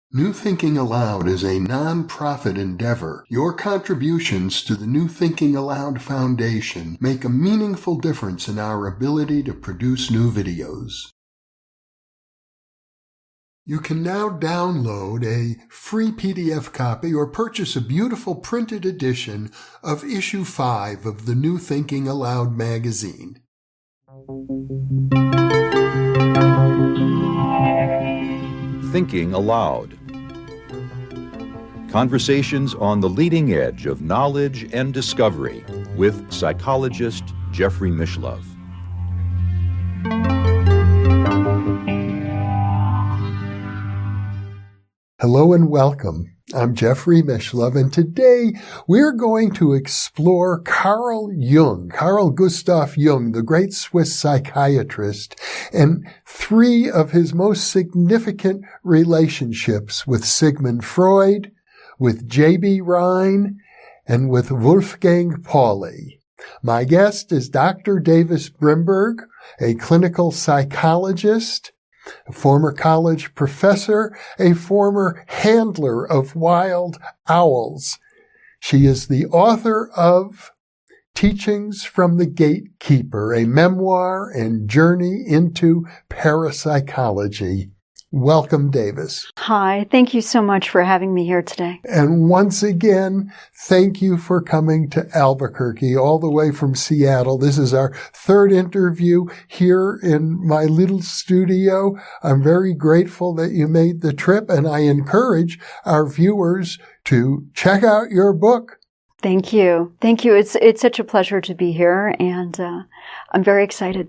New Thinking Aloud is a non-profit endeavor. Your contributions to the New Thinking Aloud Foundation make a meaningful difference in our ability to produce new videos. You can now download a free PDF copy or purchase a beautiful printed edition of Issue 5 of the New Thinking Aloud magazine. Thinking Aloud. Conversations on the leading edge of knowledge and discovery with psychologist Jeffrey Mishlove. Hello and welcome. I'm Jeffrey Mishlove, and today we're going to explore Carl Gustav Jung, the great Swiss psychiatrist, and three of his most significant relationships with Sigmund Freud, with J.B. Rhine, and with Wolfgang Pauli. My guest is Dr. Davis Brimberg, a clinical psychologist, a former college professor, a former handler of wild owls. She is the author of Teachings from the Gatekeeper, a memoir and journey into parapsychology. Welcome, Davis. Hi, thank you so much for having me here today. And once again, thank you for coming to Albuquerque, all the way from Seattle. This is our third interview here in my little studio. I'm very grateful that you made the trip, and I encourage our viewers to check out your book. Thank you. Thank you. It's such a pleasure to be here, and I'm very excited.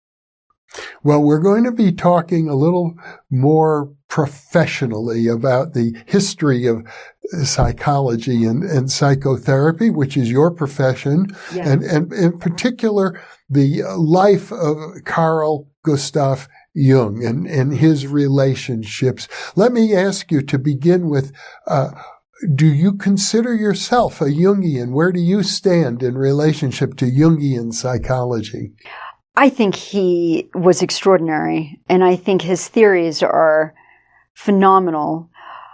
Well, we're going to be talking a little more professionally about the history of psychology and psychotherapy, which is your profession, Yes. and in particular, the life of Carl Gustav Jung and his relationships. Let me ask you to begin with, do you consider yourself a Jungian? Where do you stand in relationship to Jungian psychology? I think he was extraordinary, and I think his theories are phenomenal.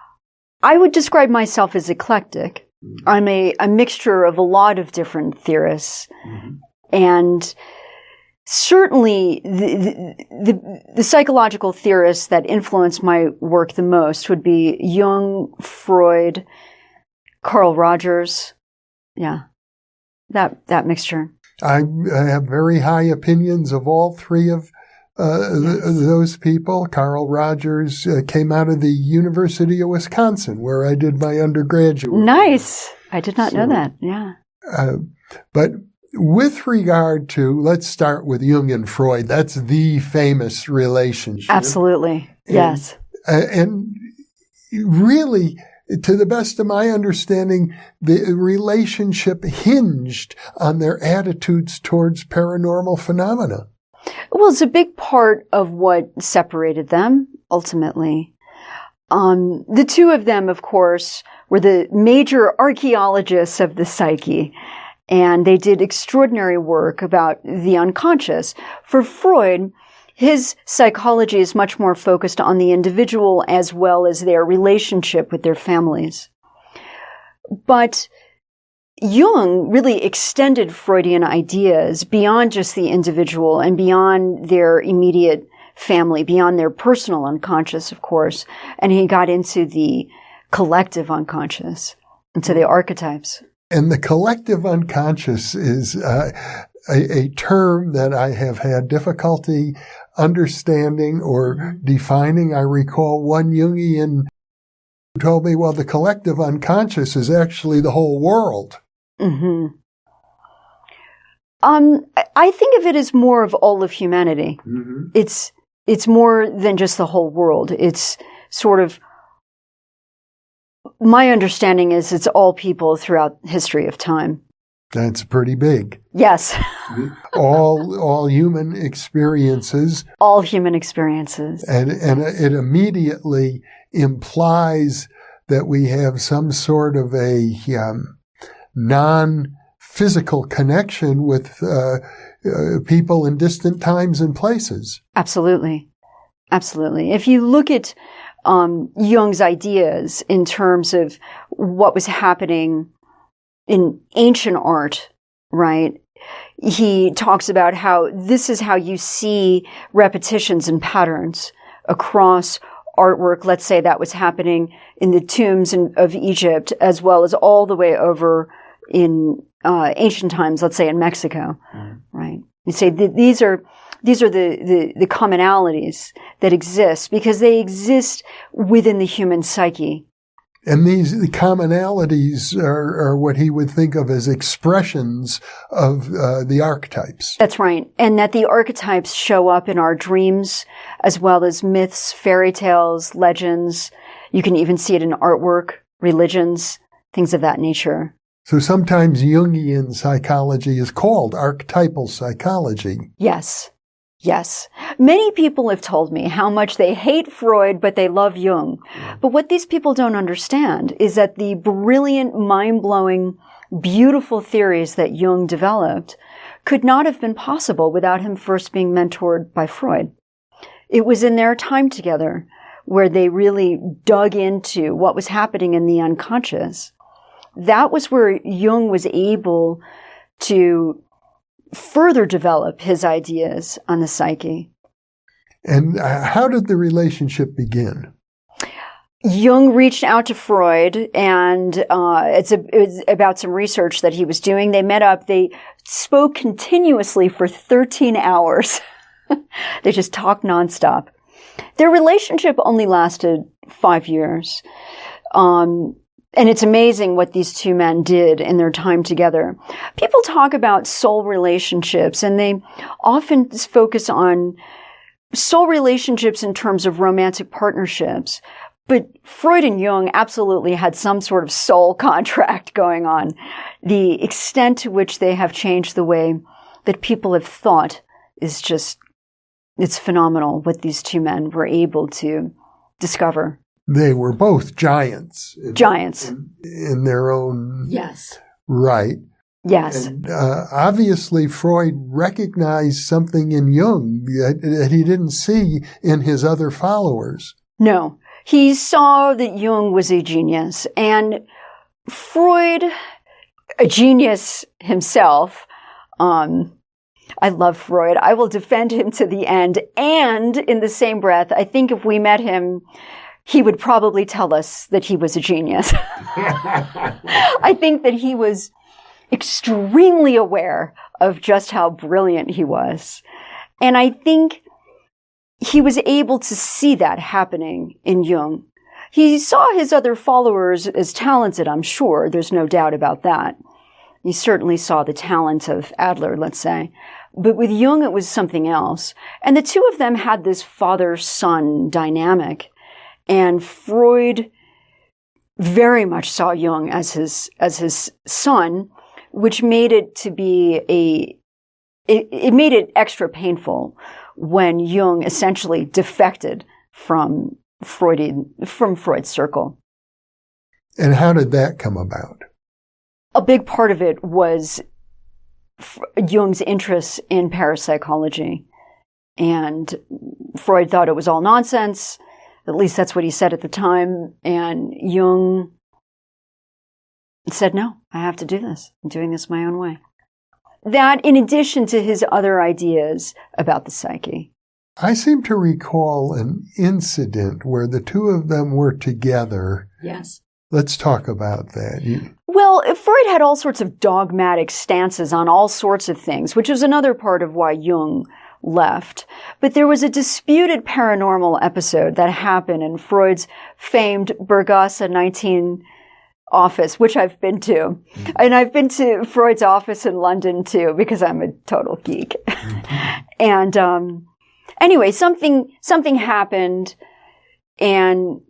I would describe myself as eclectic. I'm a mixture of a lot of different theorists, and certainly the psychological theorists that influenced my work the most would be Jung, Freud, Carl Rogers. Yeah, that mixture. I have very high opinions of all three of those people. Carl Rogers came out of the University of Wisconsin, where I did my undergraduate. Nice. I did not know that. Yeah. But with regard to, let's start with Jung and Freud. That's the famous relationship. Absolutely. Yes. And really, to the best of my understanding, the relationship hinged on their attitudes towards paranormal phenomena. Well, it's a big part of what separated them, ultimately. The two of them, of course, were the major archaeologists of the psyche, and they did extraordinary work about the unconscious. For Freud, his psychology is much more focused on the individual as well as their relationship with their families. But Jung really extended Freudian ideas beyond just the individual and beyond their immediate family, beyond their personal unconscious, of course. And he got into the collective unconscious, into the archetypes. And the collective unconscious is a term that I have had difficulty understanding or defining. I recall one Jungian who told me, well, the collective unconscious is actually the whole world. Mm-hmm. I think of it as more of all of humanity. Mm-hmm. It's more than just the whole world. It's sort of, my understanding is it's all people throughout history of time. That's pretty big. Yes. all human experiences. All human experiences. And it immediately implies that we have some sort of a non-physical connection with people in distant times and places. Absolutely. Absolutely. If you look at Jung's ideas in terms of what was happening in ancient art, right? He talks about how this is how you see repetitions and patterns across artwork. Let's say that was happening in the tombs of Egypt, as well as all the way over in ancient times, let's say in Mexico, right? You say these are the commonalities that exist because they exist within the human psyche. And the commonalities are what he would think of as expressions of the archetypes. That's right. And that the archetypes show up in our dreams as well as myths, fairy tales, legends. You can even see it in artwork, religions, things of that nature. So sometimes Jungian psychology is called archetypal psychology. Yes. Yes. Many people have told me how much they hate Freud, but they love Jung. But what these people don't understand is that the brilliant, mind-blowing, beautiful theories that Jung developed could not have been possible without him first being mentored by Freud. It was in their time together where they really dug into what was happening in the unconscious. That was where Jung was able to further develop his ideas on the psyche. And how did the relationship begin? Jung reached out to Freud, and it was about some research that he was doing. They met up. They spoke continuously for 13 hours. They just talked nonstop. Their relationship only lasted 5 years. And it's amazing what these two men did in their time together. People talk about soul relationships, and they often focus on soul relationships in terms of romantic partnerships. But Freud and Jung absolutely had some sort of soul contract going on. The extent to which they have changed the way that people have thought is just, it's phenomenal what these two men were able to discover. They were both giants. Giants. In their own yes. right. Yes. And, obviously, Freud recognized something in Jung that he didn't see in his other followers. No. He saw that Jung was a genius. And Freud, a genius himself, I love Freud. I will defend him to the end. And in the same breath, I think if we met him, he would probably tell us that he was a genius. I think that he was extremely aware of just how brilliant he was. And I think he was able to see that happening in Jung. He saw his other followers as talented, I'm sure. There's no doubt about that. He certainly saw the talent of Adler, let's say. But with Jung, it was something else. And the two of them had this father-son dynamic. And Freud very much saw Jung as his son, which made it to be it made it extra painful when Jung essentially defected from Freud's circle. And how did that come about? A big part of it was Jung's interest in parapsychology. And Freud thought it was all nonsense. At least that's what he said at the time. And Jung said, no, I have to do this. I'm doing this my own way. That in addition to his other ideas about the psyche. I seem to recall an incident where the two of them were together. Yes. Let's talk about that. Well, Freud had all sorts of dogmatic stances on all sorts of things, which is another part of why Jung left. But there was a disputed paranormal episode that happened in Freud's famed Berggasse 19 office, which I've been to. And I've been to Freud's office in London too, because I'm a total geek. And anyway, something happened, and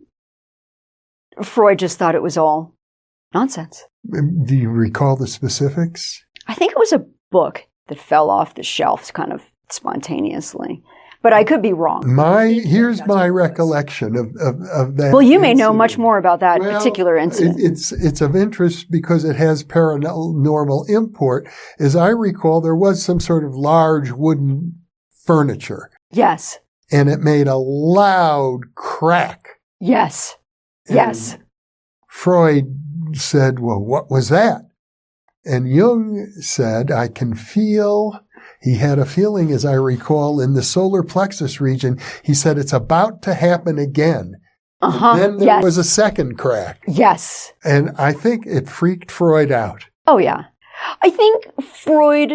Freud just thought it was all nonsense. Do you recall the specifics? I think it was a book that fell off the shelves kind of spontaneously, but I could be wrong. Here's my recollection of that. Well, you may know much more about that particular incident. It's of interest because it has paranormal import. As I recall, there was some sort of large wooden furniture. Yes. And it made a loud crack. Yes. And Yes. Freud said, well, what was that? And Jung said, I can feel, he had a feeling, as I recall, in the solar plexus region. He said, it's about to happen again. Uh-huh. Then there Yes. was a second crack. Yes. And I think it freaked Freud out. Oh, yeah. I think Freud,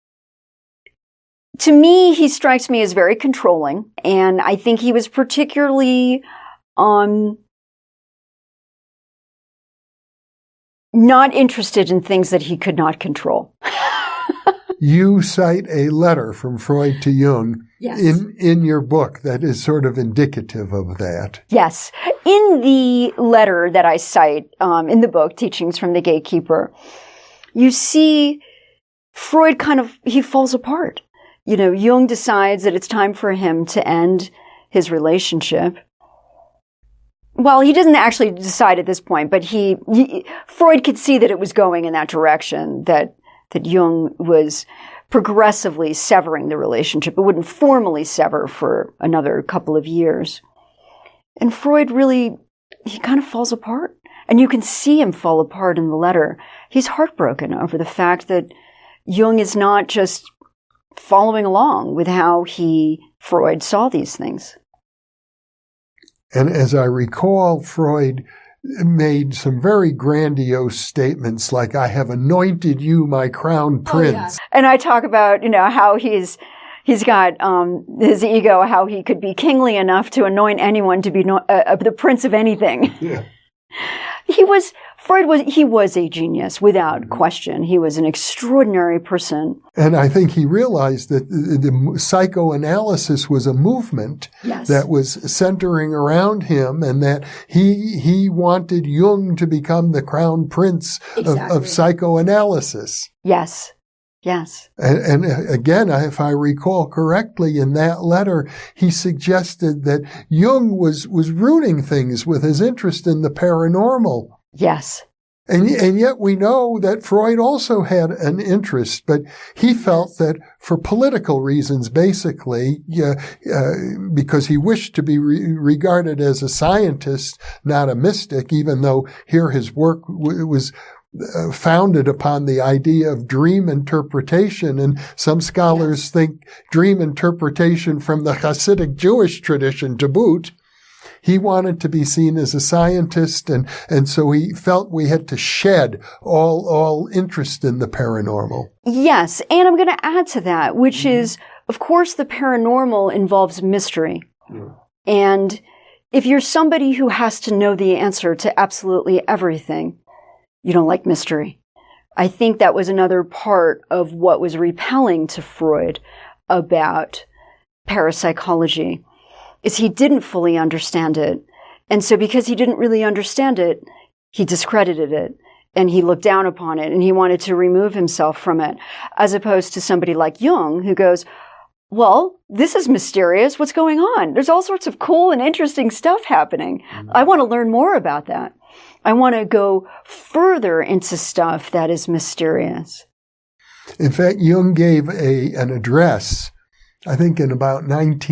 to me, he strikes me as very controlling. And I think he was particularly not interested in things that he could not control. You cite a letter from Freud to Jung Yes. in your book that is sort of indicative of that. Yes. In the letter that I cite in the book, Teachings from the Gatekeeper, you see Freud he falls apart. You know, Jung decides that it's time for him to end his relationship. Well, he doesn't actually decide at this point, but Freud could see that it was going in that direction, that Jung was progressively severing the relationship. It wouldn't formally sever for another couple of years. And Freud he kind of falls apart. And you can see him fall apart in the letter. He's heartbroken over the fact that Jung is not just following along with how Freud saw these things. And as I recall, Freud made some very grandiose statements like, I have anointed you my crown prince. Oh, yeah. And I talk about, how he's got his ego, how he could be kingly enough to anoint anyone to be the prince of anything. Yeah. Freud was a genius without question. He was an extraordinary person. And I think he realized that the psychoanalysis was a movement Yes. that was centering around him, and that he wanted Jung to become the crown prince of psychoanalysis. Yes. Yes. And again, if I recall correctly, in that letter, he suggested that Jung was ruining things with his interest in the paranormal. Yes. And yet we know that Freud also had an interest, but he felt that for political reasons, basically, because he wished to be regarded as a scientist, not a mystic, even though here his work was founded upon the idea of dream interpretation. And some scholars think dream interpretation from the Hasidic Jewish tradition to boot. He wanted to be seen as a scientist, and so he felt we had to shed all interest in the paranormal. Yes, and I'm going to add to that, which is, of course, the paranormal involves mystery. Yeah. And if you're somebody who has to know the answer to absolutely everything, you don't like mystery. I think that was another part of what was repelling to Freud about parapsychology. Is he didn't fully understand it. And so because he didn't really understand it, he discredited it and he looked down upon it and he wanted to remove himself from it, as opposed to somebody like Jung who goes, well, this is mysterious. What's going on? There's all sorts of cool and interesting stuff happening. Mm-hmm. I want to learn more about that. I want to go further into stuff that is mysterious. In fact, Jung gave an address, I think in about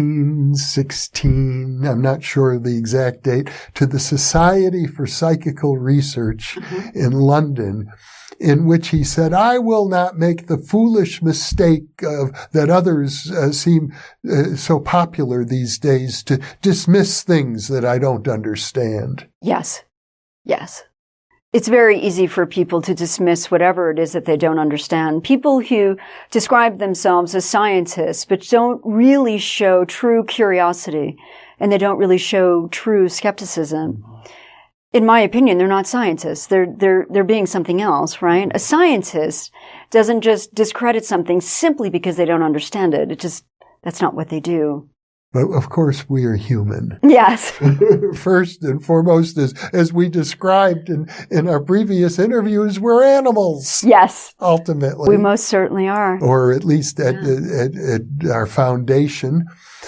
1916, I'm not sure of the exact date, to the Society for Psychical Research in London, in which he said, I will not make the foolish mistake that others seem so popular these days to dismiss things that I don't understand. Yes. Yes. It's very easy for people to dismiss whatever it is that they don't understand. People who describe themselves as scientists but don't really show true curiosity and they don't really show true skepticism. In my opinion, they're not scientists. They're being something else, right? A scientist doesn't just discredit something simply because they don't understand it. That's not what they do. But of course, we are human. Yes. First and foremost, as we described in our previous interviews, we're animals. Yes. Ultimately. We most certainly are. Or at least at our foundation.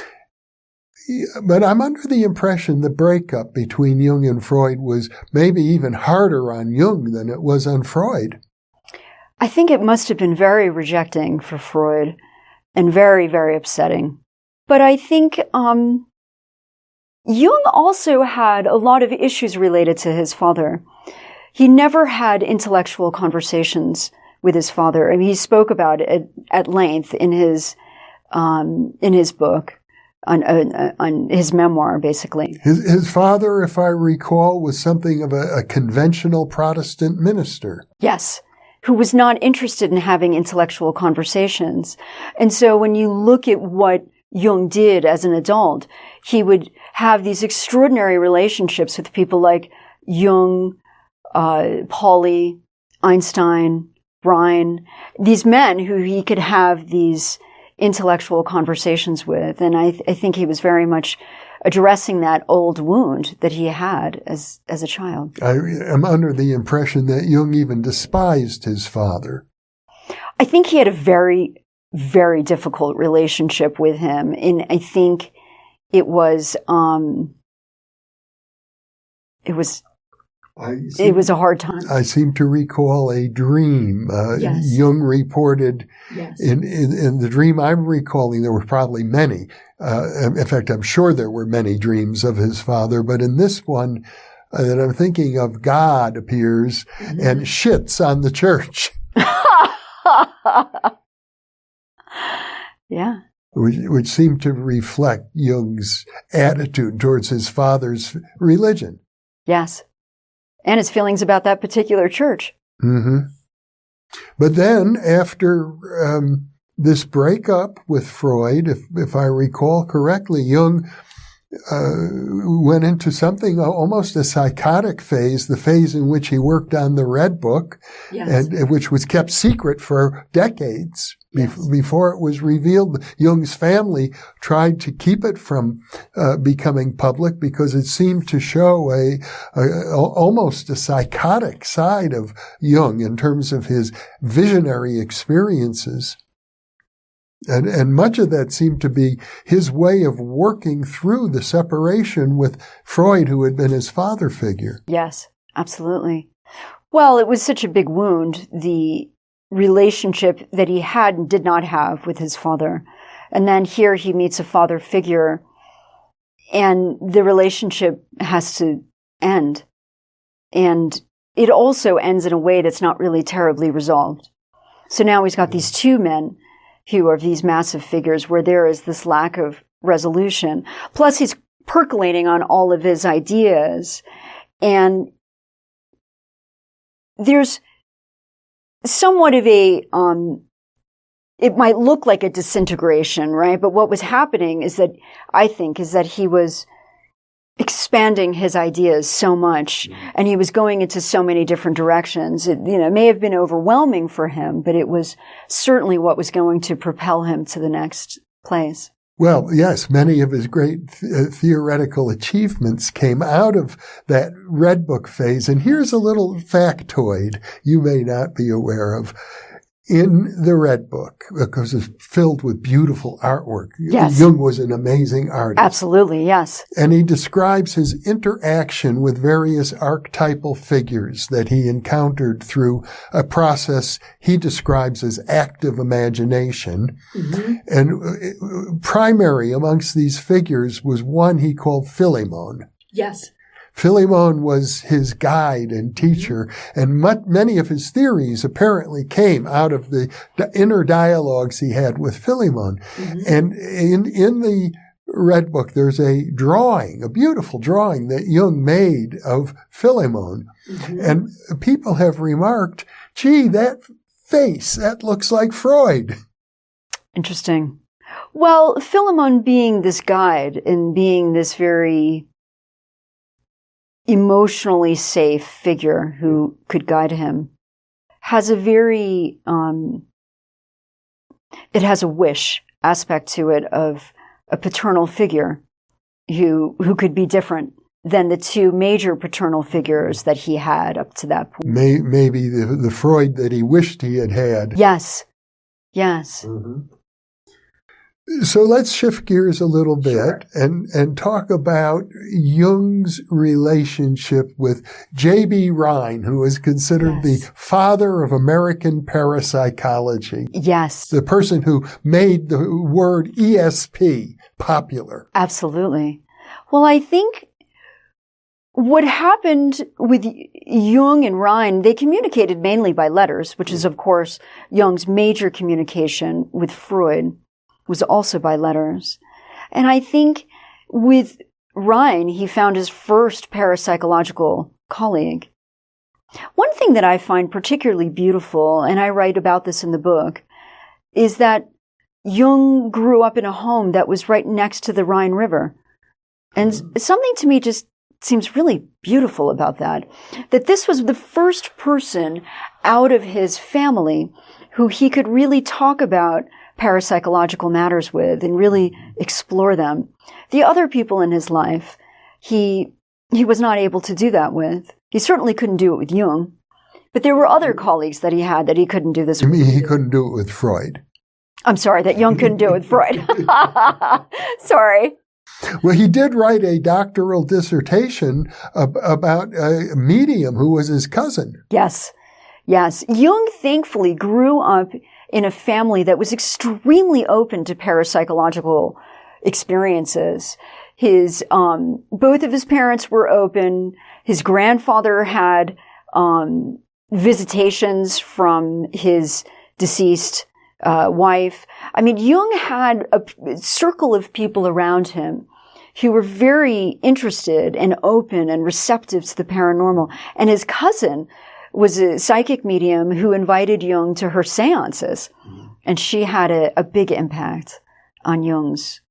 But I'm under the impression the breakup between Jung and Freud was maybe even harder on Jung than it was on Freud. I think it must have been very rejecting for Freud and very, very upsetting. But I think Jung also had a lot of issues related to his father. He never had intellectual conversations with his father. I mean, he spoke about it at length in his book, on his memoir, basically. His father, if I recall, was something of a conventional Protestant minister. Yes, who was not interested in having intellectual conversations. And so when you look at what Jung did as an adult, he would have these extraordinary relationships with people like Jung, Pauli, Einstein, Rhine, these men who he could have these intellectual conversations with. And I think he was very much addressing that old wound that he had as a child. I am under the impression that Jung even despised his father. I think he had a very, very difficult relationship with him. And I think it was a hard time. I seem to recall a dream. Yes. Jung reported Yes. in the dream I'm recalling, there were probably many. In fact, I'm sure there were many dreams of his father, but in this one that I'm thinking of, God appears and shits on the church. Yeah. Which seemed to reflect Jung's attitude towards his father's religion. Yes. And his feelings about that particular church. Mm-hmm. But then, after this breakup with Freud, if I recall correctly, Jung went into something almost a psychotic phase, the phase in which he worked on the Red Book, Yes. and which was kept secret for decades. Yes. Before it was revealed. Jung's family tried to keep it from becoming public because it seemed to show almost a psychotic side of Jung in terms of his visionary experiences. And much of that seemed to be his way of working through the separation with Freud, who had been his father figure. Yes, absolutely. Well, it was such a big wound, the relationship that he had and did not have with his father. And then here he meets a father figure, and the relationship has to end. And it also ends in a way that's not really terribly resolved. So now he's got these two men who are these massive figures where there is this lack of resolution. Plus he's percolating on all of his ideas. And there's somewhat of a, it might look like a disintegration, right? But what was happening is that, I think, is that he was expanding his ideas so much, and he was going into so many different directions. It, may have been overwhelming for him, but it was certainly what was going to propel him to the next place. Well, yes, many of his great theoretical achievements came out of that Red Book phase. And here's a little factoid you may not be aware of. In the Red Book, because it's filled with beautiful artwork. Yes. Jung was an amazing artist. Absolutely, yes. And he describes his interaction with various archetypal figures that he encountered through a process he describes as active imagination. Mm-hmm. And primary amongst these figures was one he called Philemon. Yes. Philemon was his guide and teacher, and many of his theories apparently came out of the inner dialogues he had with Philemon. Mm-hmm. And in the Red Book, there's a beautiful drawing that Jung made of Philemon. Mm-hmm. And people have remarked, gee, that face, that looks like Freud. Interesting. Well, Philemon being this guide and being this very emotionally safe figure who could guide him has a very, it has a wish aspect to it of a paternal figure who could be different than the two major paternal figures that he had up to that point. Maybe the Freud that he wished he had had. Yes. Yes. Mm-hmm. So let's shift gears a little bit. Sure. and talk about Jung's relationship with J.B. Rhine, who is considered the father of American parapsychology. Yes. The person who made the word ESP popular. Absolutely. Well, I think what happened with Jung and Rhine, they communicated mainly by letters, which is, of course, Jung's major communication with Freud was also by letters. And I think with Rhine, he found his first parapsychological colleague. One thing that I find particularly beautiful, and I write about this in the book, is that Jung grew up in a home that was right next to the Rhine River. And something to me just seems really beautiful about that this was the first person out of his family who he could really talk about parapsychological matters with and really explore them. The other people in his life, he was not able to do that with. He certainly couldn't do it with Jung, but there were other colleagues that he had that he couldn't do this with. You mean he couldn't do it with Freud? I'm sorry, that Jung couldn't do it with Freud. Sorry. Well, he did write a doctoral dissertation about a medium who was his cousin. Yes. Jung thankfully grew up in a family that was extremely open to parapsychological experiences. Both of his parents were open. His grandfather had visitations from his deceased wife. I mean, Jung had a circle of people around him who were very interested and open and receptive to the paranormal. And his cousin was a psychic medium who invited Jung to her seances. And she had a big impact on Jung's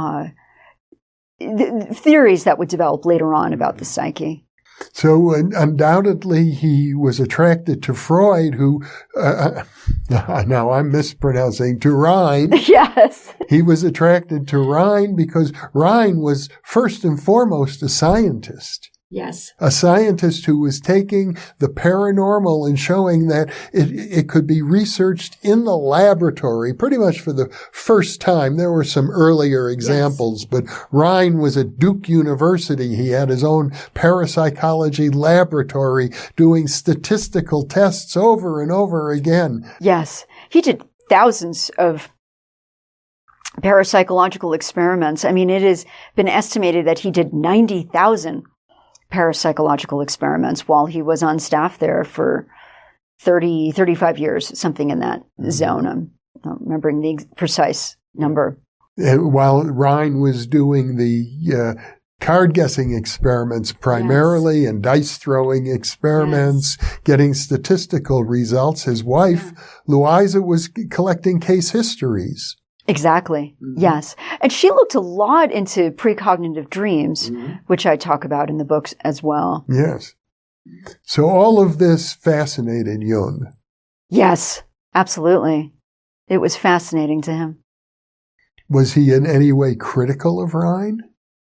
theories that would develop later on about the psyche. So undoubtedly he was attracted to Freud, who, now I'm mispronouncing, to Rhine. Yes. He was attracted to Rhine because Rhine was first and foremost a scientist. Yes. A scientist who was taking the paranormal and showing that it could be researched in the laboratory pretty much for the first time. There were some earlier examples, yes. But Rhine was at Duke University. He had his own parapsychology laboratory doing statistical tests over and over again. Yes. He did thousands of parapsychological experiments. I mean, it has been estimated that he did 90,000 parapsychological experiments while he was on staff there for 30, 35 years, something in that zone. I'm not remembering the precise number. While Rhine was doing the card guessing experiments primarily, yes. And dice throwing experiments, yes. Getting statistical results, his wife, Louisa, was collecting case histories. Exactly. Mm-hmm. Yes. And she looked a lot into precognitive dreams, which I talk about in the books as well. Yes. So all of this fascinated Jung. Yes, absolutely. It was fascinating to him. Was he in any way critical of Rhine?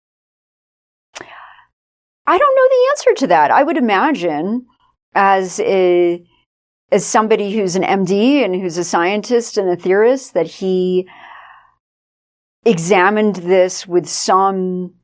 I don't know the answer to that. I would imagine as somebody who's an MD and who's a scientist and a theorist that he examined this with certainly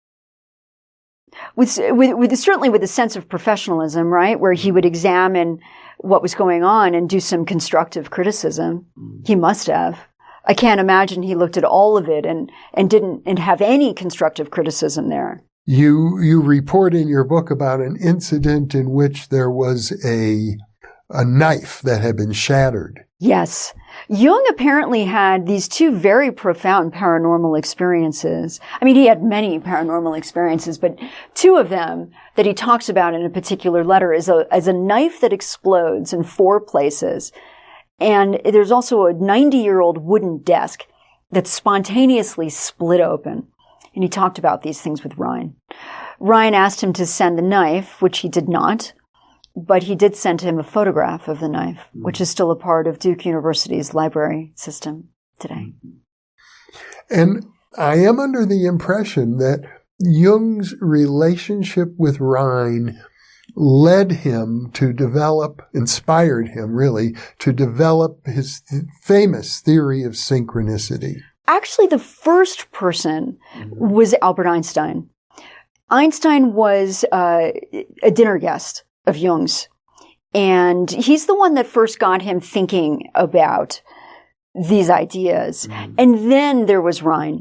with a sense of professionalism, right? Where he would examine what was going on and do some constructive criticism. He must have. I can't imagine he looked at all of it and didn't have any constructive criticism there. You report in your book about an incident in which there was a knife that had been shattered. Yes. Jung apparently had these two very profound paranormal experiences. I mean, he had many paranormal experiences, but two of them that he talks about in a particular letter is a knife that explodes in 4 places. And there's also a 90-year-old wooden desk that spontaneously split open. And he talked about these things with Rhine. Rhine asked him to send the knife, which he did not. But he did send him a photograph of the knife, which is still a part of Duke University's library system today. And I am under the impression that Jung's relationship with Rhine led him to inspired him really, to develop his famous theory of synchronicity. Actually, the first person was Albert Einstein. Einstein was a dinner guest of Jung's. And he's the one that first got him thinking about these ideas. And then there was Rhine.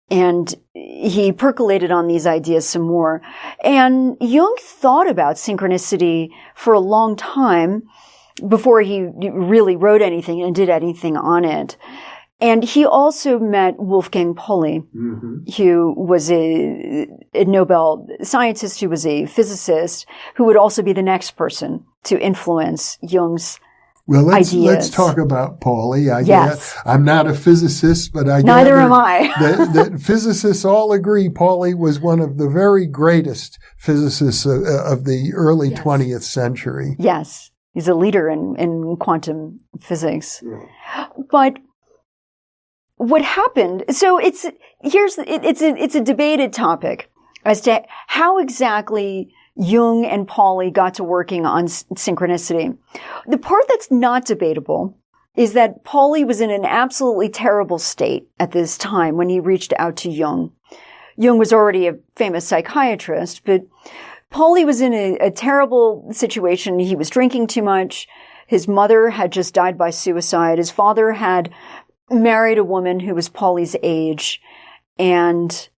And he percolated on these ideas some more. And Jung thought about synchronicity for a long time before he really wrote anything and did anything on it. And he also met Wolfgang Pauli, who was a Nobel scientist, who was a physicist, who would also be the next person to influence Jung's let's ideas. talk about Pauli. Yes. I'm not a physicist, but Neither am I. that physicists all agree Pauli was one of the very greatest physicists of the early 20th century. Yes. He's a leader in quantum physics. But what happened, so it's a debated topic as to how exactly Jung and Pauli got to working on synchronicity. The part that's not debatable is that Pauli was in an absolutely terrible state at this time when he reached out to Jung. Jung was already a famous psychiatrist, but Pauli was in a terrible situation. He was drinking too much. His mother had just died by suicide. His father had married a woman who was Pauli's age, and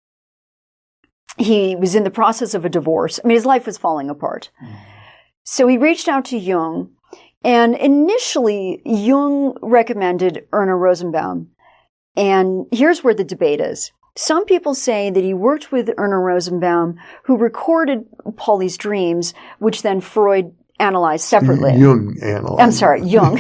he was in the process of a divorce. I mean, his life was falling apart. So he reached out to Jung, and initially Jung recommended Erna Rosenbaum. And here's where the debate is. Some people say that he worked with Erna Rosenbaum, who recorded Pauli's dreams, which then Freud analyzed separately. Jung analyzed. I'm sorry, Jung.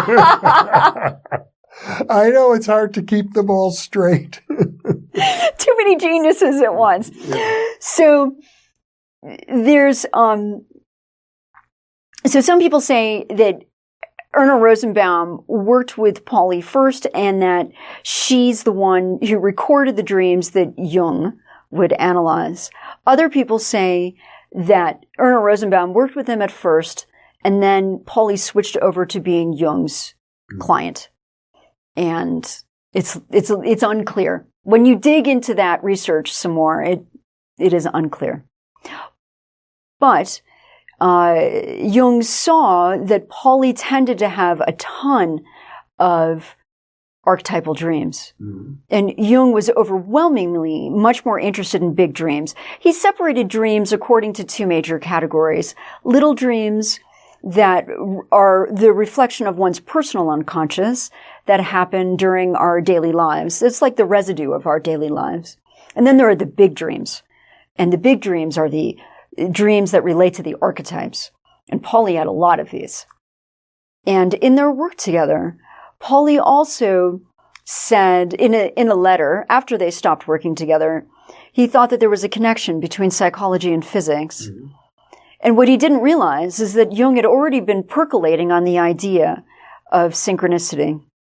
I know it's hard to keep them all straight. Too many geniuses at once. Yeah. So there's so some people say that Erna Rosenbaum worked with Pauli first, and that she's the one who recorded the dreams that Jung would analyze. Other people say that Erna Rosenbaum worked with him at first, and then Pauli switched over to being Jung's client. And it's unclear. When you dig into that research some more, it is unclear. But Jung saw that Pauli tended to have a ton of archetypal dreams. And Jung was overwhelmingly much more interested in big dreams. He separated dreams according to two major categories. Little dreams that are the reflection of one's personal unconscious that happen during our daily lives. It's like the residue of our daily lives. And then there are the big dreams. And the big dreams are the dreams that relate to the archetypes. And Pauli had a lot of these. And in their work together, Pauli also said in a letter, after they stopped working together, he thought that there was a connection between psychology and physics. And what he didn't realize is that Jung had already been percolating on the idea of synchronicity.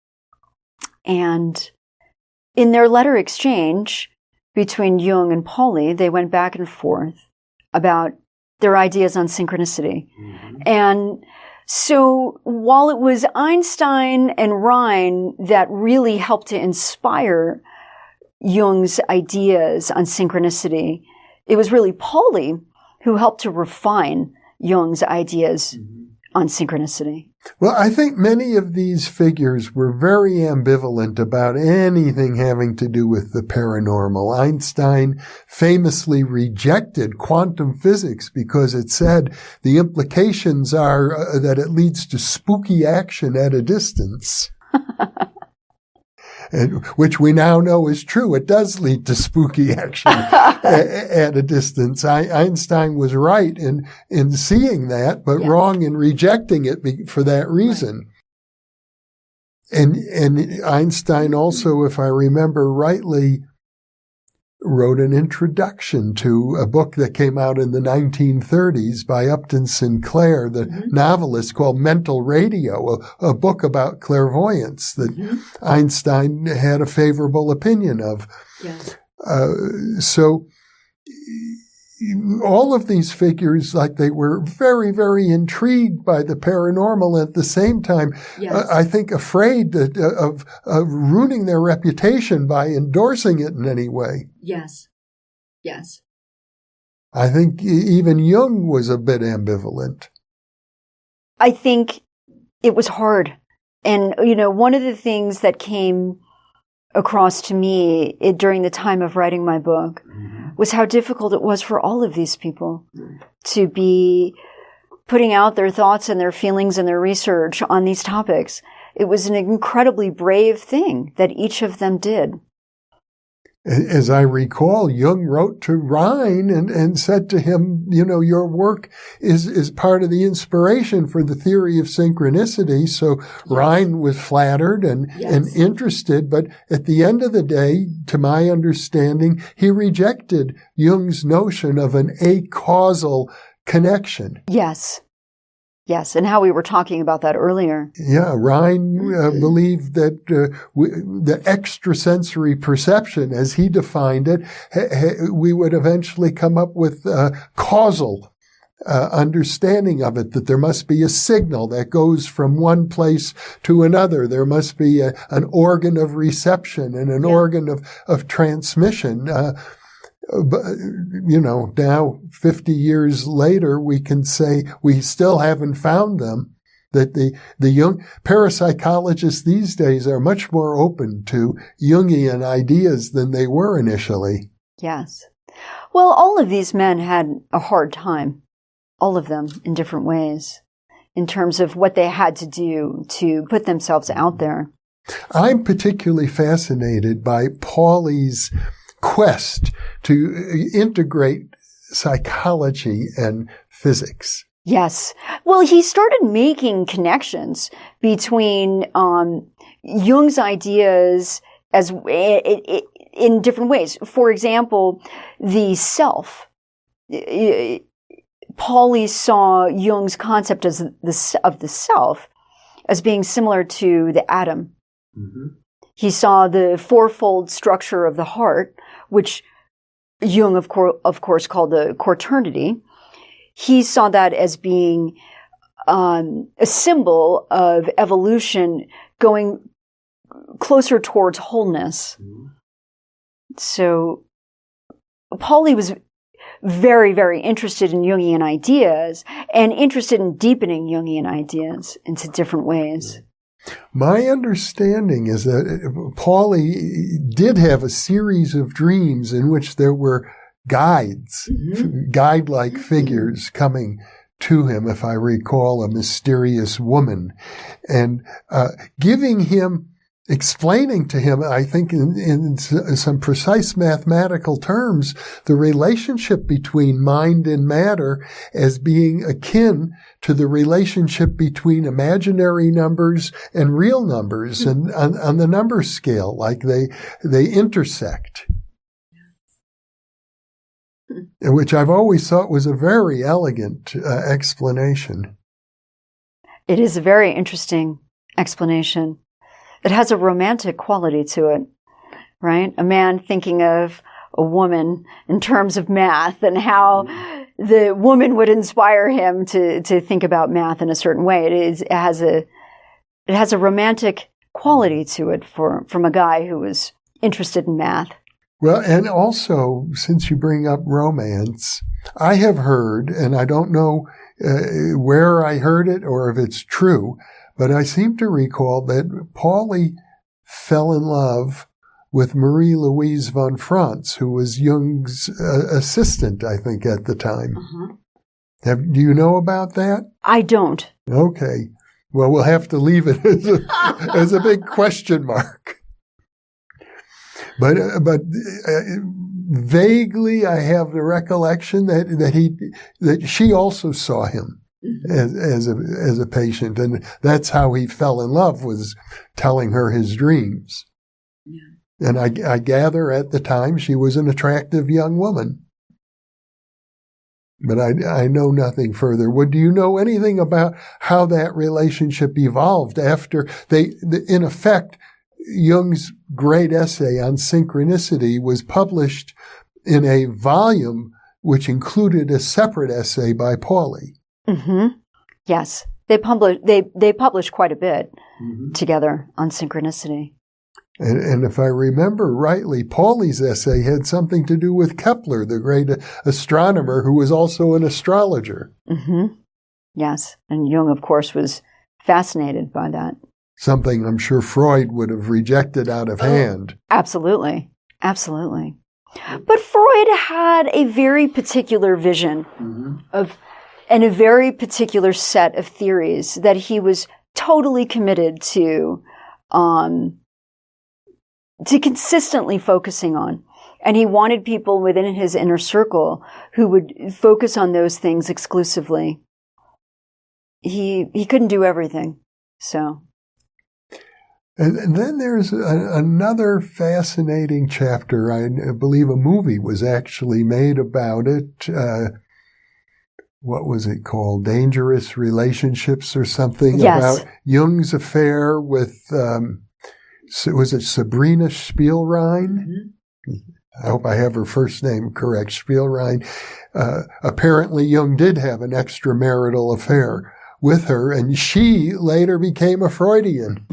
And in their letter exchange between Jung and Pauli, they went back and forth about their ideas on synchronicity. And so while it was Einstein and Rhine that really helped to inspire Jung's ideas on synchronicity, it was really Pauli who helped to refine Jung's ideas on synchronicity. Well, I think many of these figures were very ambivalent about anything having to do with the paranormal. Einstein famously rejected quantum physics because it said the implications are that it leads to spooky action at a distance. Which we now know is true. It does lead to spooky action at a distance. Einstein was right in seeing that, but wrong in rejecting it for that reason. Right. And Einstein also, if I remember rightly, wrote an introduction to a book that came out in the 1930s by Upton Sinclair, the novelist, called Mental Radio, a book about clairvoyance that Einstein had a favorable opinion of. So all of these figures, like, they were very, very intrigued by the paranormal, at the same time, I think afraid of ruining their reputation by endorsing it in any way. Yes. I think even Jung was a bit ambivalent. I think it was hard. And, one of the things that came across to me during the time of writing my book was how difficult it was for all of these people to be putting out their thoughts and their feelings and their research on these topics. It was an incredibly brave thing that each of them did. As I recall, Jung wrote to Rhine and said to him, your work is part of the inspiration for the theory of synchronicity. So yes. Rhine was flattered and interested, but at the end of the day, to my understanding, he rejected Jung's notion of an acausal connection. Yes, and how we were talking about that earlier. Yeah, Rhine believed that the extrasensory perception, as he defined it, we would eventually come up with a causal understanding of it, that there must be a signal that goes from one place to another. There must be an organ of reception and an organ of transmission. But, now 50 years later, we can say we still haven't found them, that the young parapsychologists these days are much more open to Jungian ideas than they were initially. Yes. Well, all of these men had a hard time, all of them in different ways, in terms of what they had to do to put themselves out there. I'm particularly fascinated by Pauli's quest to integrate psychology and physics. Yes. Well, he started making connections between Jung's ideas as in different ways. For example, the self. Pauli saw Jung's concept of the self as being similar to the atom. Mm-hmm. He saw the fourfold structure of the heart, which Jung, of course, called the quaternity. He saw that as being a symbol of evolution going closer towards wholeness. Mm-hmm. So Pauli was very, very interested in Jungian ideas and interested in deepening Jungian ideas into different ways. My understanding is that Pauli did have a series of dreams in which there were guides, guide-like figures coming to him, if I recall, a mysterious woman, and explaining to him, I think in some precise mathematical terms, the relationship between mind and matter as being akin to the relationship between imaginary numbers and real numbers, and on the number scale, like they intersect. Which I've always thought was a very elegant explanation. It is a very interesting explanation. It has a romantic quality to it, right? A man thinking of a woman in terms of math and how the woman would inspire him to think about math in a certain way. It has a romantic quality to it from a guy who was interested in math. Well, and also, since you bring up romance, I have heard, and I don't know where I heard it or if it's true, but I seem to recall that Pauli fell in love with Marie-Louise von Franz, who was Jung's assistant, I think, at the time. Uh-huh. Do you know about that? I don't. Okay. Well, we'll have to leave it as a big question mark. But vaguely, I have the recollection that she also saw him as a patient, and that's how he fell in love, was telling her his dreams. Yeah. And I gather at the time she was an attractive young woman. But I know nothing further. Do you know anything about how that relationship evolved after in effect, Jung's great essay on synchronicity was published in a volume which included a separate essay by Pauli. Mm-hmm. Yes, they published quite a bit together on synchronicity. And if I remember rightly, Pauli's essay had something to do with Kepler, the great astronomer who was also an astrologer. Mm-hmm. Yes, and Jung, of course, was fascinated by that. something I'm sure Freud would have rejected out of hand. Absolutely. Absolutely. But Freud had a very particular vision and a very particular set of theories that he was totally committed to consistently focusing on. And he wanted people within his inner circle who would focus on those things exclusively. He couldn't do everything, so. And then there's another fascinating chapter. I believe a movie was actually made about it. What was it called? Dangerous Relationships or something? Yes. About Jung's affair with, was it Sabrina Spielrein? I hope I have her first name correct, Spielrein. Apparently Jung did have an extramarital affair with her, and she later became a Freudian.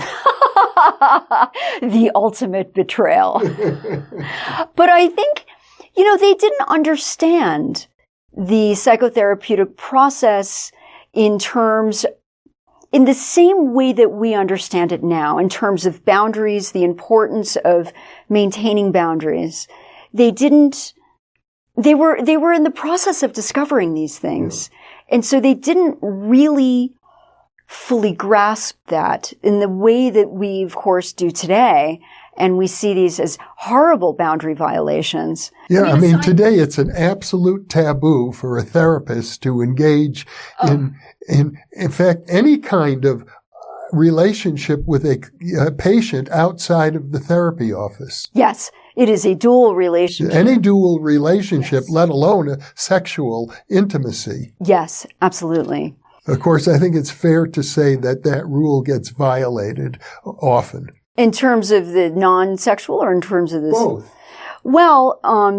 The ultimate betrayal. But I think, they didn't understand the psychotherapeutic process in the same way that we understand it now, in terms of boundaries, the importance of maintaining boundaries. They were in the process of discovering these things. Yeah. And so they didn't really fully grasp that in the way that we, of course, do today. And we see these as horrible boundary violations. Yeah, I mean, today it's an absolute taboo for a therapist to engage in fact, any kind of relationship with a patient outside of the therapy office. Yes, it is a dual relationship. Any dual relationship, let alone a sexual intimacy. Yes, absolutely. Of course, I think it's fair to say that rule gets violated often. In terms of the non-sexual or in terms of this? Both. Well,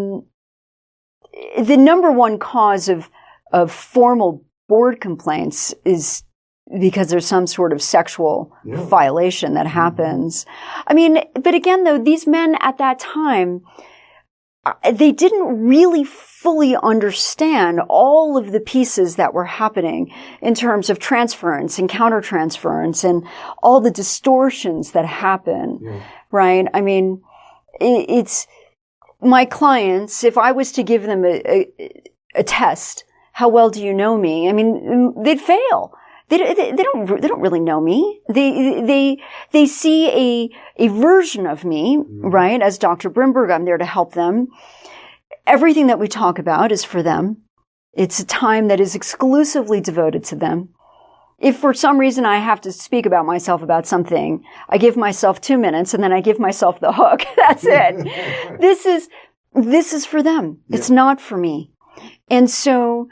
the number one cause of formal board complaints is because there's some sort of sexual violation that happens. I mean, but again, though, these men at that time, they didn't really fully understand all of the pieces that were happening in terms of transference and countertransference and all the distortions that happen, right? I mean, it's my clients, if I was to give them a test, how well do you know me? I mean, they'd fail. They don't really know me. They see a version of me, right? As Dr. Brimberg, I'm there to help them. Everything that we talk about is for them. It's a time that is exclusively devoted to them. If for some reason I have to speak about myself about something, I give myself 2 minutes and then I give myself the hook. That's it. This is for them. Yeah. It's not for me. And so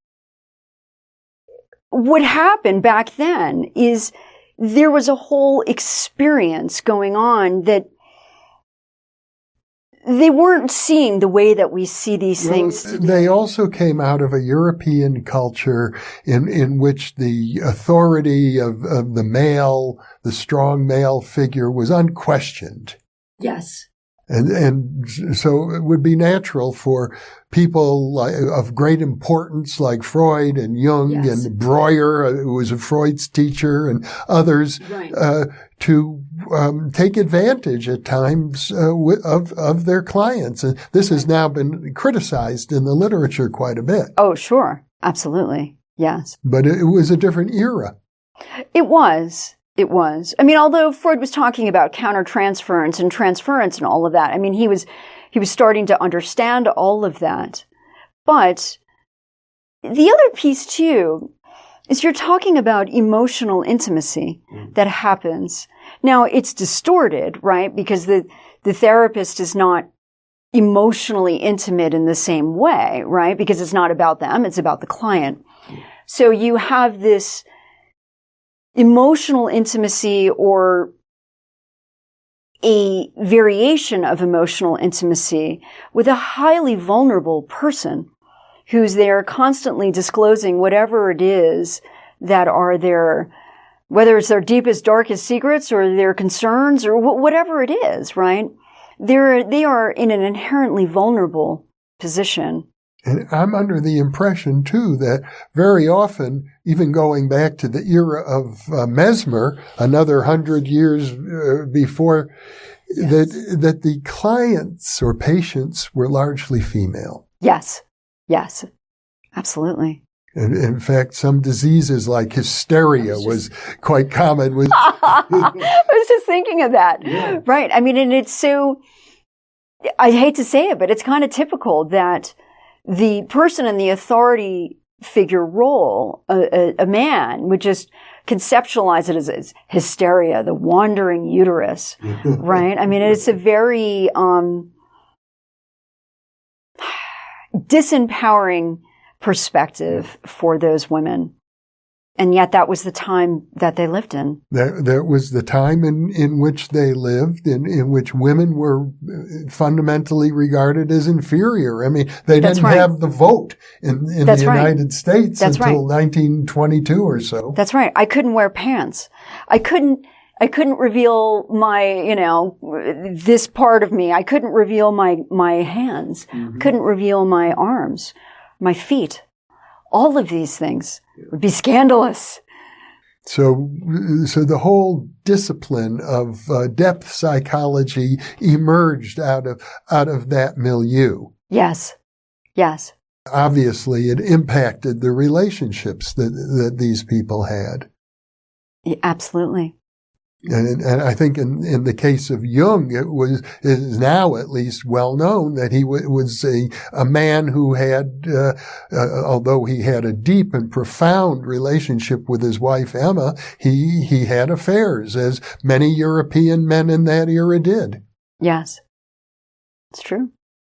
what happened back then is there was a whole experience going on that they weren't seeing the way that we see these things today. They also came out of a European culture in which the authority of the male, the strong male figure was unquestioned. Yes. And so it would be natural for people of great importance like Freud and Jung and Breuer, who was Freud's teacher, and others, to take advantage at times of their clients. And this has now been criticized in the literature quite a bit. Oh, sure. Absolutely. Yes. But it was a different era. It was. It was. I mean, although Freud was talking about countertransference and transference and all of that, I mean, he was starting to understand all of that. But the other piece, too, is you're talking about emotional intimacy that happens. Now, it's distorted, right? Because the therapist is not emotionally intimate in the same way, right? Because it's not about them, it's about the client. So you have this emotional intimacy or a variation of emotional intimacy with a highly vulnerable person who's there constantly disclosing whatever it is that are their, whether it's their deepest, darkest secrets or their concerns or whatever it is, right? They are in an inherently vulnerable position. And I'm under the impression, too, that very often, even going back to the era of Mesmer, another 100 years before, Yes. that the clients or patients were largely female. Yes. Yes. Absolutely. And in fact, some diseases like hysteria was quite common. I was just thinking of that. Yeah. Right. I mean, and it's so, I hate to say it, but it's kind of typical that the person in the authority figure role, a man, would just conceptualize it as hysteria, the wandering uterus, right? I mean, it's a very disempowering perspective for those women. And yet that was the time that they lived in. That was the time in which they lived, in which women were fundamentally regarded as inferior. I mean, they didn't have the vote in the United States until 1922 or so. That's right. I couldn't wear pants. I couldn't reveal my, this part of me. I couldn't reveal my hands. Mm-hmm. Couldn't reveal my arms, my feet. All of these things would be scandalous. So the whole discipline of depth psychology emerged out of that milieu. Yes. Yes. Obviously, it impacted the relationships that these people had. Yeah, absolutely. And I think in the case of Jung, it is now at least well known that he was a man who had, although he had a deep and profound relationship with his wife Emma, he had affairs, as many European men in that era did. Yes, it's true.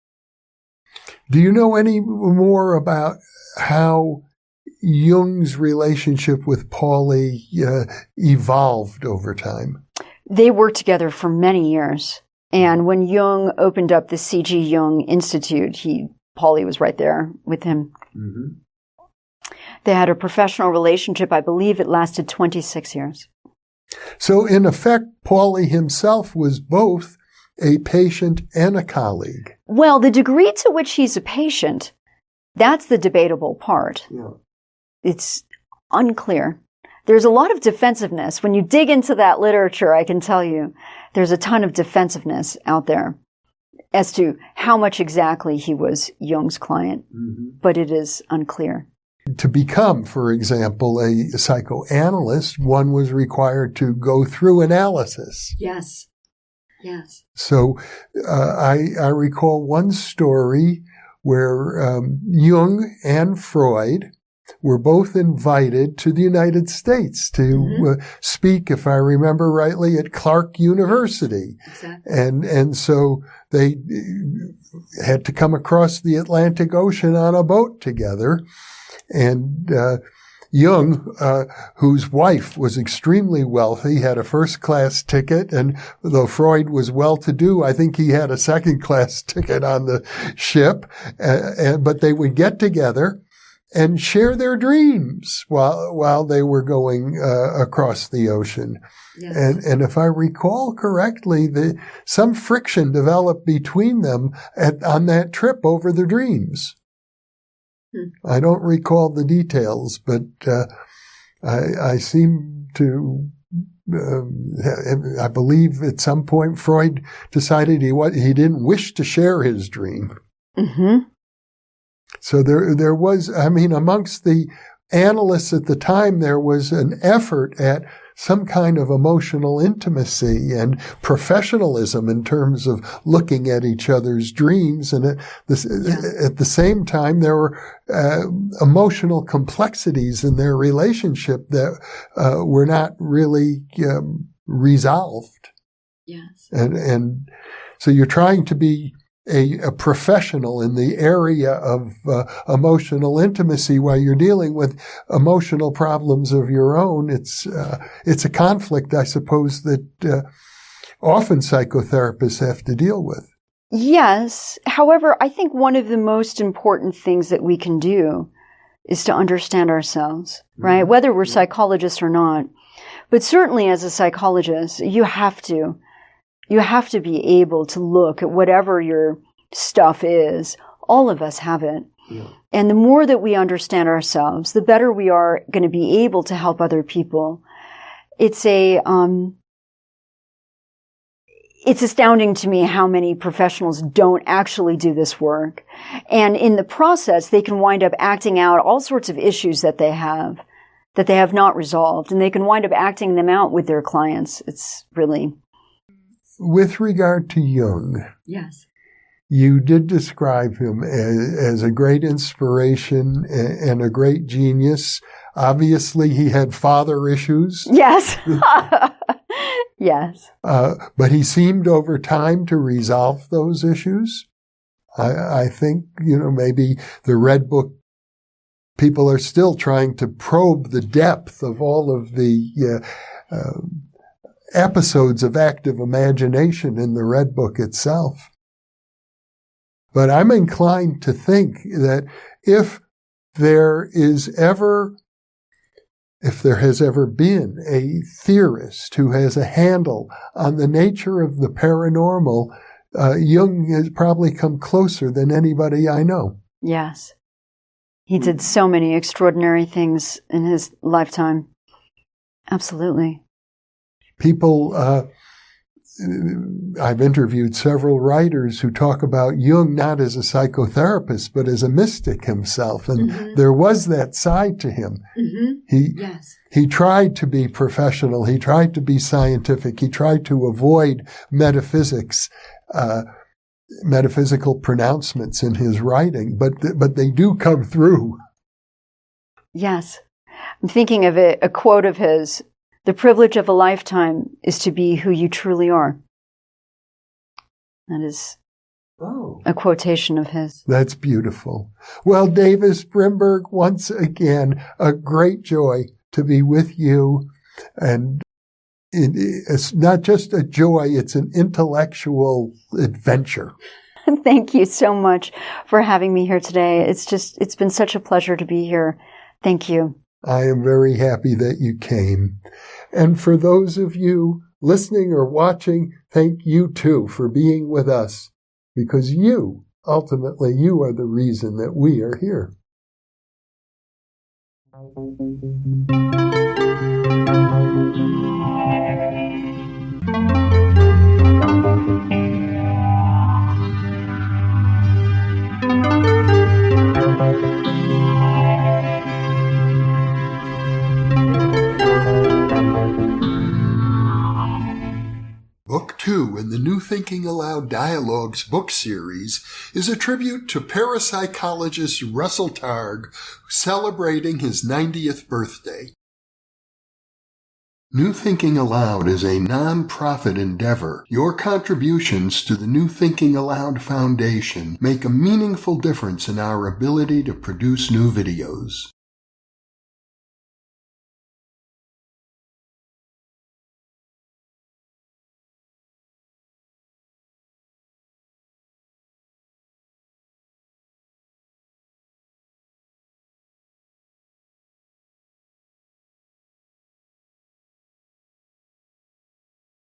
Do you know any more about how Jung's relationship with Pauli evolved over time? They worked together for many years. And when Jung opened up the C.G. Jung Institute, Pauli was right there with him. Mm-hmm. They had a professional relationship. I believe it lasted 26 years. So in effect, Pauli himself was both a patient and a colleague. Well, the degree to which he's a patient, that's the debatable part. Yeah. It's unclear. There's a lot of defensiveness. When you dig into that literature, I can tell you, there's a ton of defensiveness out there as to how much exactly he was Jung's client, but it is unclear. To become, for example, a psychoanalyst, one was required to go through analysis. Yes. Yes. So I recall one story where Jung and Freud were both invited to the United States to speak, if I remember rightly, at Clark University. Exactly. And so they had to come across the Atlantic Ocean on a boat together. And Jung, whose wife was extremely wealthy, had a first-class ticket, and though Freud was well-to-do, I think he had a second-class ticket on the ship. But they would get together and share their dreams while they were going across the ocean. Yes. And if I recall correctly, some friction developed between them on that trip over the dreams. I don't recall the details, but I seem to I believe at some point Freud decided he didn't wish to share his dream. Mm-hmm. So there was, I mean, amongst the analysts at the time, there was an effort at some kind of emotional intimacy and professionalism in terms of looking at each other's dreams. And at the same time, there were emotional complexities in their relationship that were not really resolved. Yes. And so you're trying to be a professional in the area of emotional intimacy while you're dealing with emotional problems of your own. It's a conflict, I suppose, that often psychotherapists have to deal with. Yes. However, I think one of the most important things that we can do is to understand ourselves, right? Whether we're psychologists or not. But certainly as a psychologist, you have to be able to look at whatever your stuff is. All of us have it. And the more that we understand ourselves, the better we are going to be able to help other people. It's astounding to me how many professionals don't actually do this work. And in the process, they can wind up acting out all sorts of issues that they have not resolved. And they can wind up acting them out with their clients. It's really... With regard to Jung. Yes. You did describe him as a great inspiration and a great genius. Obviously, he had father issues. Yes. Yes. But he seemed over time to resolve those issues. I think, maybe the Red Book, people are still trying to probe the depth of all of the episodes of active imagination in the Red Book itself. But I'm inclined to think that if there has ever been a theorist who has a handle on the nature of the paranormal, Jung has probably come closer than anybody I know. Yes. He did so many extraordinary things in his lifetime. Absolutely. People, I've interviewed several writers who talk about Jung not as a psychotherapist, but as a mystic himself. And there was that side to him. He tried to be professional. He tried to be scientific. He tried to avoid metaphysics, metaphysical pronouncements in his writing, but they do come through. Yes. I'm thinking of a quote of his: "The privilege of a lifetime is to be who you truly are." That is a quotation of his. That's beautiful. Well, Davis Brimberg, once again, a great joy to be with you. And it's not just a joy, it's an intellectual adventure. Thank you so much for having me here today. It's been such a pleasure to be here. Thank you. I am very happy that you came. And for those of you listening or watching, thank you too for being with us, because ultimately, you are the reason that we are here. Book 2 in the New Thinking Aloud Dialogues book series is a tribute to parapsychologist Russell Targ, celebrating his 90th birthday. New Thinking Aloud is a non-profit endeavor. Your contributions to the New Thinking Aloud Foundation make a meaningful difference in our ability to produce new videos.